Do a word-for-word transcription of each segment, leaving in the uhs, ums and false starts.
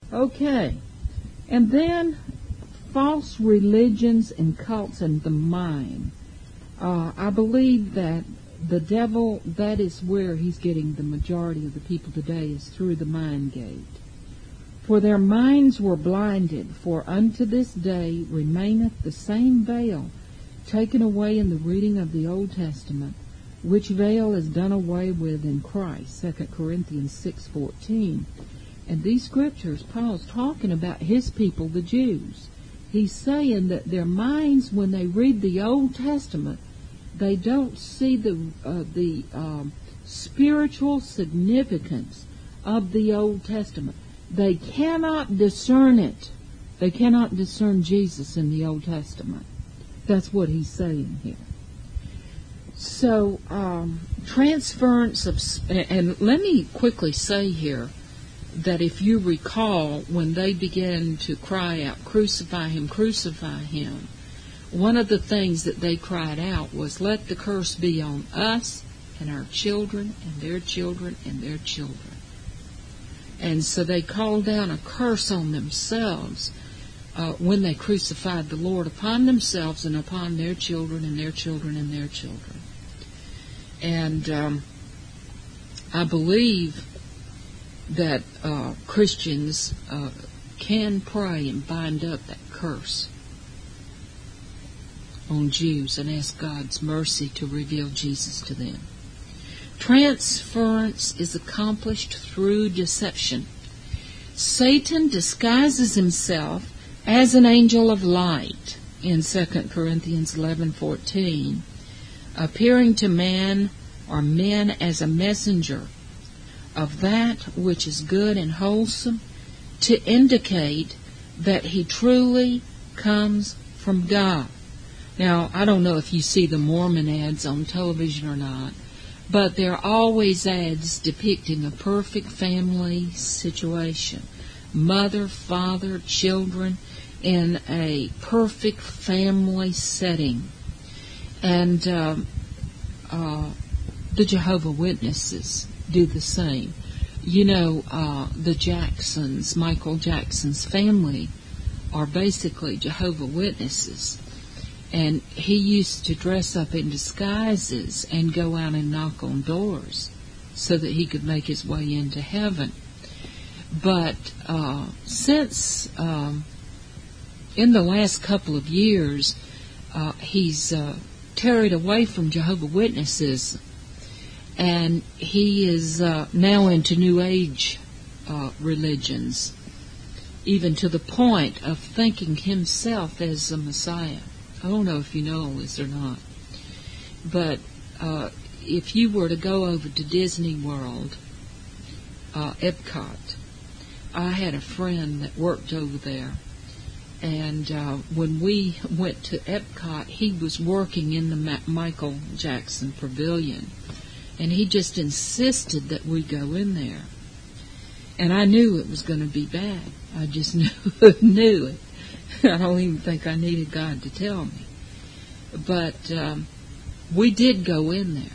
Okay. And then false religions and cults in the mind. Uh, I believe that the devil, that is where he's getting the majority of the people today, is through the mind gate. For their minds were blinded, for unto this day remaineth the same veil taken away in the reading of the Old Testament, which veil is done away with in Christ, Second Corinthians six fourteen. And these scriptures, Paul's talking about his people, the Jews. He's saying that their minds, when they read the Old Testament, they don't see the uh, the um, spiritual significance of the Old Testament. They cannot discern it. They cannot discern Jesus in the Old Testament. That's what he's saying here. So, um, transference of... And let me quickly say here that if you recall, when they began to cry out, crucify him, crucify him, one of the things that they cried out was, let the curse be on us and our children and their children and their children. And so they called down a curse on themselves uh, when they crucified the Lord, upon themselves and upon their children and their children and their children. And um, I believe that uh, Christians uh, can pray and bind up that curse on Jews and ask God's mercy to reveal Jesus to them. Transference is accomplished through deception. Satan disguises himself as an angel of light in Second Corinthians eleven fourteen, appearing to man or men as a messenger of that which is good and wholesome, to indicate that he truly comes from God. Now, I don't know if you see the Mormon ads on television or not, but there are always ads depicting a perfect family situation. Mother, father, children in a perfect family setting. And uh, uh, the Jehovah Witnesses do the same. You know, uh, the Jacksons, Michael Jackson's family, are basically Jehovah Witnesses. And he used to dress up in disguises and go out and knock on doors so that he could make his way into heaven. But uh, since um, in the last couple of years, uh, he's uh, tarried away from Jehovah Witnesses, and he is uh, now into New Age uh, religions, even to the point of thinking himself as a Messiah. I don't know if you know all this or not, but uh, if you were to go over to Disney World, uh, Epcot, I had a friend that worked over there, and uh, when we went to Epcot, he was working in the Ma- Michael Jackson Pavilion, and he just insisted that we go in there. And I knew it was going to be bad. I just knew, knew it. I don't even think I needed God to tell me. But um, we did go in there.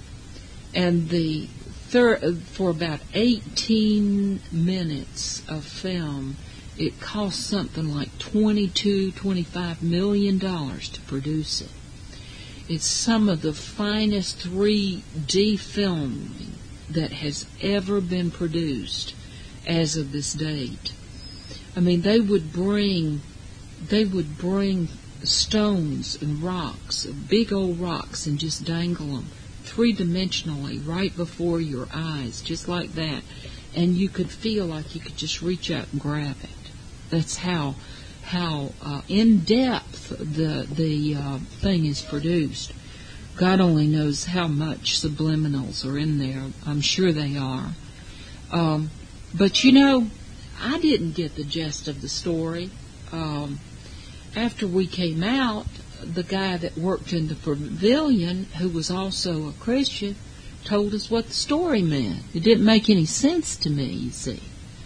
And the thir- for about eighteen minutes of film, it cost something like twenty-two, twenty-five million dollars to produce it. It's some of the finest three D filming that has ever been produced as of this date. I mean, they would bring, they would bring stones and rocks, big old rocks, and just dangle them three-dimensionally right before your eyes, just like that. And you could feel like you could just reach out and grab it. That's how how uh, in depth the the uh, thing is produced. God only knows how much subliminals are in there. I'm sure they are. Um, but you know, I didn't get the gist of the story. Um, after we came out, the guy that worked in the pavilion, who was also a Christian, told us what the story meant. It didn't make any sense to me, you see.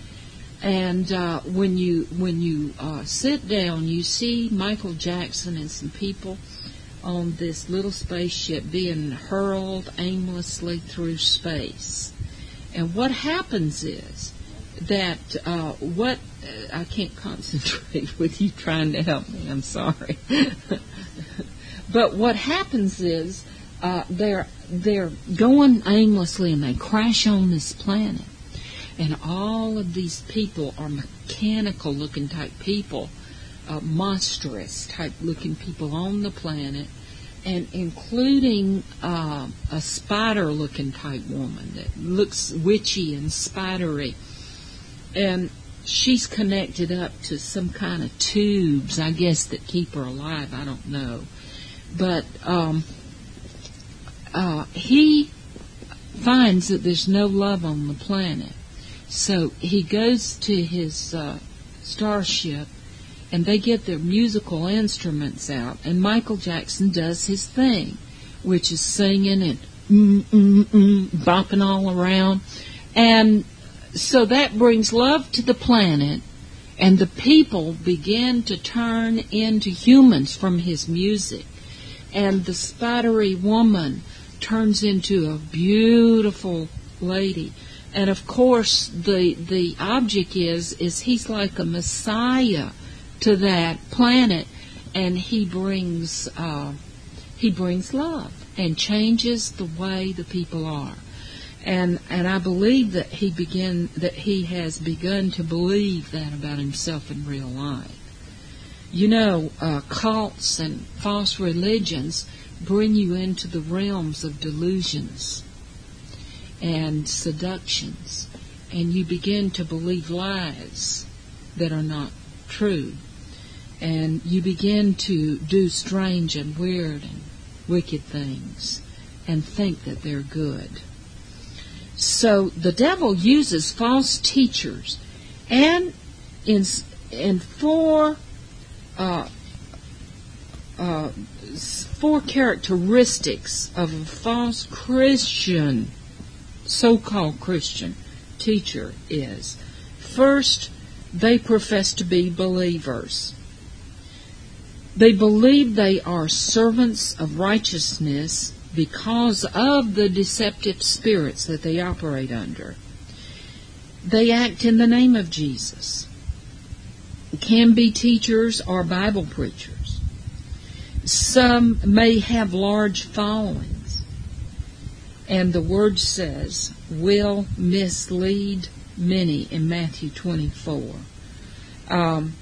And uh, when you when you uh, sit down, you see Michael Jackson and some people on this little spaceship being hurled aimlessly through space. And what happens is that uh, what uh, I can't concentrate with you trying to help me. I'm sorry. But what happens is uh, they're they're going aimlessly and they crash on this planet, and all of these people are mechanical-looking type people, uh, monstrous type-looking people on the planet, and including uh, a spider-looking type woman that looks witchy and spidery. And she's connected up to some kind of tubes, I guess, that keep her alive. I don't know. But um, uh, he finds that there's no love on the planet. So he goes to his uh, starship, and they get their musical instruments out, and Michael Jackson does his thing, which is singing and mm, mm, mm, bopping all around. And so that brings love to the planet, and the people begin to turn into humans from his music. And the spidery woman turns into a beautiful lady. And of course, the the object is is he's like a messiah to that planet, and he brings uh, he brings love and changes the way the people are. And and I believe that he begin that he has begun to believe that about himself in real life. You know, uh, cults and false religions bring you into the realms of delusions and seductions, and you begin to believe lies that are not true, and you begin to do strange and weird and wicked things and think that they're good. So the devil uses false teachers, and in in four uh, uh, four characteristics of a false Christian, so-called Christian teacher is: first, they profess to be believers. They believe they are servants of righteousness because of the deceptive spirits that they operate under. They act in the name of Jesus. Can be teachers or Bible preachers. Some may have large followings, and the word says, will mislead many in Matthew twenty-four. Um,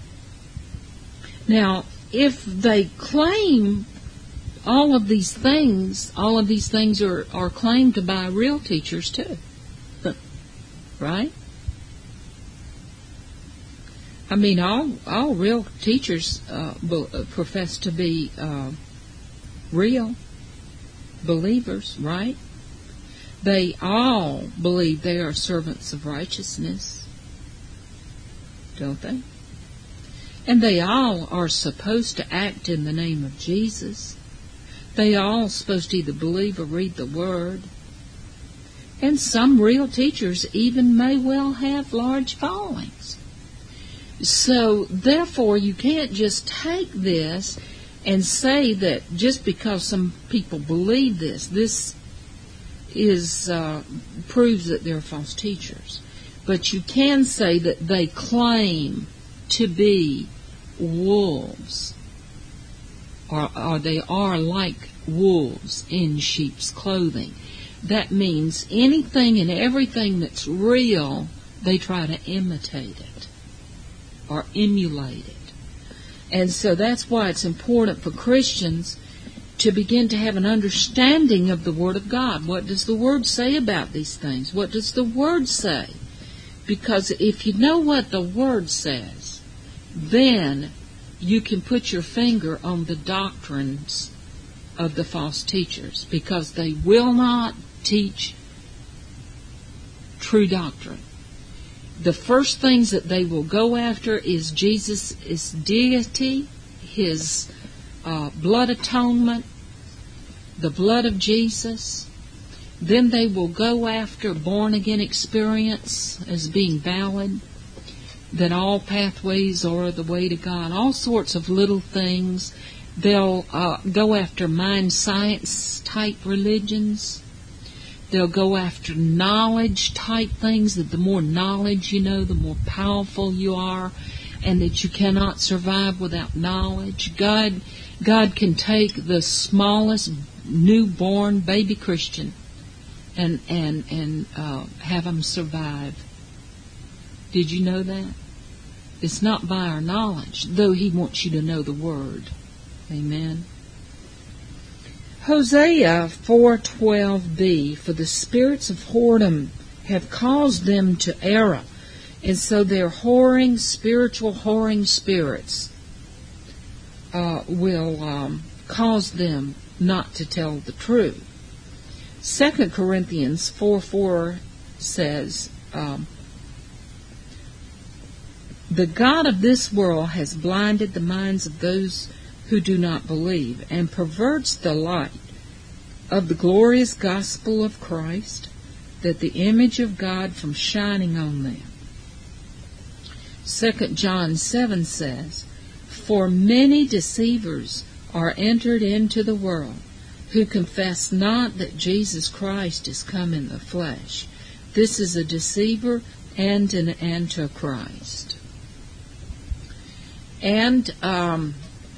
now, if they claim all of these things, all of these things are, are claimed by real teachers too. Right? I mean, all all real teachers uh, be, uh, profess to be uh, real believers, right? They all believe they are servants of righteousness, don't they? And they all are supposed to act in the name of Jesus. They all are supposed to either believe or read the Word. And some real teachers even may well have large followings. So, therefore, you can't just take this and say that just because some people believe this, this is uh, proves that they're false teachers. But you can say that they claim to be wolves, or, or they are like wolves in sheep's clothing. That means anything and everything that's real, they try to imitate it or emulate it. And so that's why it's important for Christians to begin to have an understanding of the Word of God. What does the Word say about these things? What does the Word say? Because if you know what the Word says, then you can put your finger on the doctrines of the false teachers, because they will not teach true doctrine. The first things that they will go after is Jesus' deity, His uh, blood atonement, the blood of Jesus. Then they will go after born-again experience as being valid, that all pathways are the way to God, all sorts of little things. They'll uh, go after mind science type religions. They'll go after knowledge type things, that the more knowledge you know, the more powerful you are, and that you cannot survive without knowledge. God, God can take the smallest newborn baby Christian and and and uh, have them survive. Did you know that? It's not by our knowledge, though He wants you to know the Word. Amen. Hosea four twelve b, for the spirits of whoredom have caused them to err, and so their whoring, spiritual whoring spirits uh, will um, cause them not to tell the truth. Second Corinthians four four says, um, the God of this world has blinded the minds of those who do not believe, and perverts the light of the glorious gospel of Christ, that the image of God from shining on them. Second John seven says, for many deceivers are entered into the world, who confess not that Jesus Christ is come in the flesh. This is a deceiver and an antichrist. And um,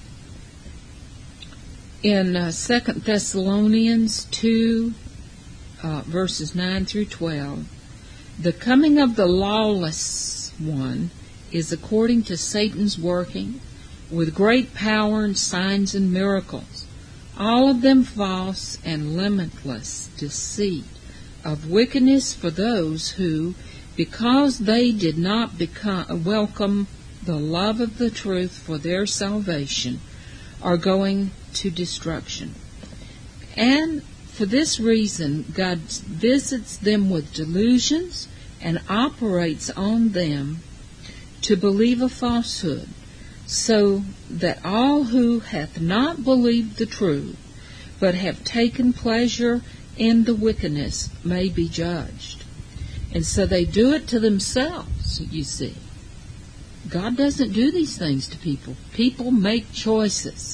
in uh, Second Thessalonians two, uh, verses nine through twelve, the coming of the lawless one is according to Satan's working, with great power and signs and miracles, all of them false and limitless deceit, of wickedness for those who, because they did not become, welcome the love of the truth for their salvation, are going to destruction. And for this reason, God visits them with delusions and operates on them to believe a falsehood, so that all who hath not believed the truth, but have taken pleasure in the wickedness, may be judged. And so they do it to themselves, you see. God doesn't do these things to people. People make choices.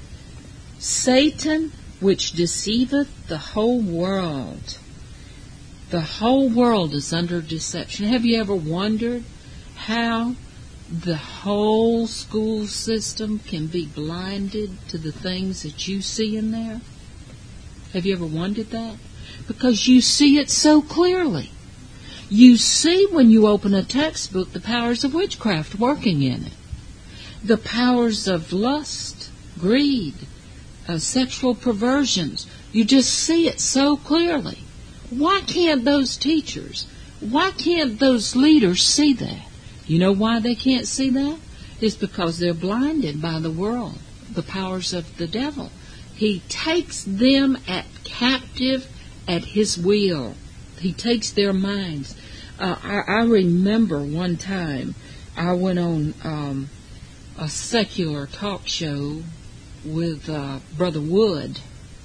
Satan, which deceiveth the whole world. The whole world is under deception. Have you ever wondered how the whole school system can be blinded to the things that you see in there? Have you ever wondered that? Because you see it so clearly. You see when you open a textbook the powers of witchcraft working in it. The powers of lust, greed, uh, sexual perversions. You just see it so clearly. Why can't those teachers, why can't those leaders see that? You know why they can't see that? It's because they're blinded by the world, the powers of the devil. He takes them at captive at his will. He takes their minds. Uh, I, I remember one time I went on um, a secular talk show with uh, Brother Wood,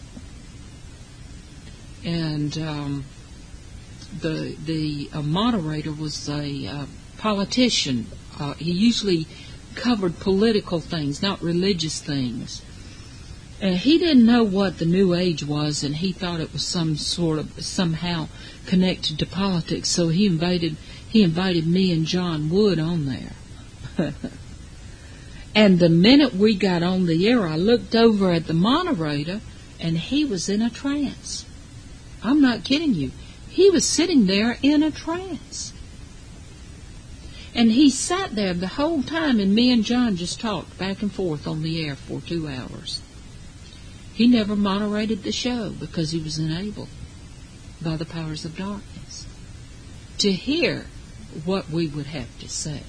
and um, the the uh, moderator was a uh, politician. Uh, he usually covered political things, not religious things. And he didn't know what the New Age was, and he thought it was some sort of somehow connected to politics. So he invited he invited me and John Wood on there. And the minute we got on the air, I looked over at the moderator, and he was in a trance. I'm not kidding you. He was sitting there in a trance. And he sat there the whole time, and me and John just talked back and forth on the air for two hours. He never moderated the show because he was enabled by the powers of darkness to hear what we would have to say.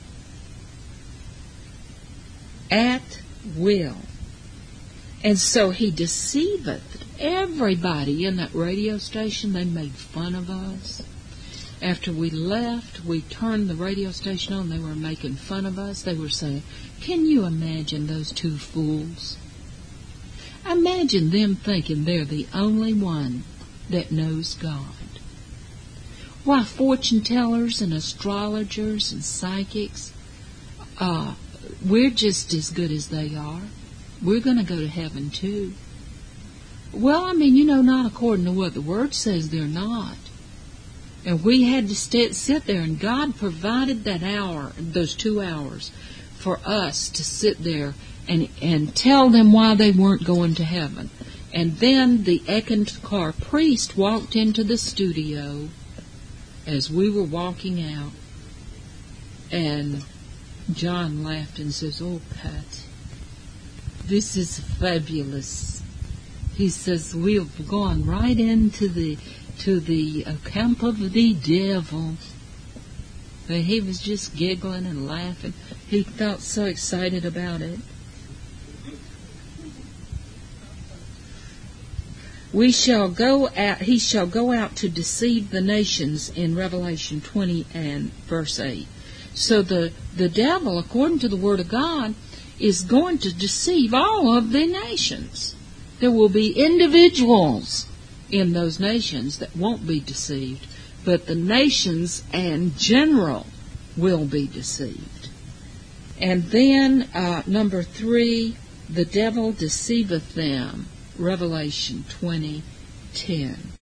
At will. And so he deceiveth everybody in that radio station. They made fun of us. After we left, we turned the radio station on. They were making fun of us. They were saying, can you imagine those two fools? Imagine them thinking they're the only one that knows God. Why, fortune tellers and astrologers and psychics, uh, we're just as good as they are. We're going to go to heaven too. Well, I mean, you know, not according to what the Word says they're not. And we had to st- sit there, and God provided that hour, those two hours, for us to sit there and, and tell them why they weren't going to heaven. And then the Eckankar priest walked into the studio as we were walking out, and John laughed and says, "Oh, Pat, this is fabulous." He says, "We've gone right into the to the uh, camp of the devil." And he was just giggling and laughing. He felt so excited about it. We shall go out, he shall go out to deceive the nations in Revelation twenty and verse eight. So the, the devil, according to the Word of God, is going to deceive all of the nations. There will be individuals in those nations that won't be deceived, but the nations in general will be deceived. And then, uh, number three, the devil deceiveth them. Revelation twenty ten.